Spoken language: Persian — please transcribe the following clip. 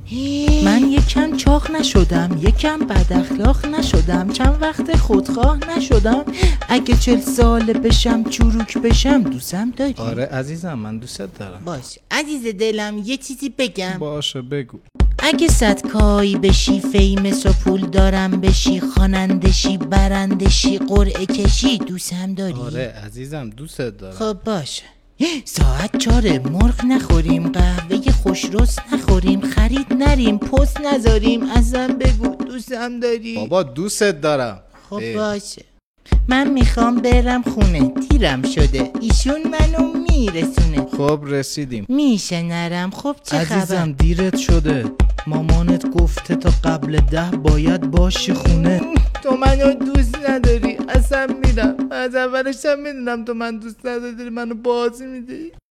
من یکم چاق نشدم، یکم بد اخلاق نشدم، چند وقت خودخواه نشدم. اگه 40 ساله بشم چروک بشم دوستم داری؟ آره عزیزم من دوستت دارم. باش عزیز دلم یه چیزی بگم. باشه بگو. اگه صدکایی بشی، فیمس و پول دارم بشی، خوانندشی، برندشی، قرعه کشی، دوستم داری؟ آره عزیزم دوستت دارم. خب باشه. ساعت 4 مرغ نخوریم، قهوه خوشرس نخوریم، خرید نریم، پست نذاریم، ازم بگو دوستم داری؟ بابا دوستت دارم. خب باشه. من میخوام برم خونه، دیرم شده، ایشون منو میرسونه. خب رسیدیم. میشه نرم؟ خب چه خبر؟ عزیزم دیرت شده، مامانت گفته تا قبل 10 باید باشی خونه. تو منو دوست نداری، اصلا میرم. از اولش هم میدونم تو من دوست نداری، منو بازی میدی.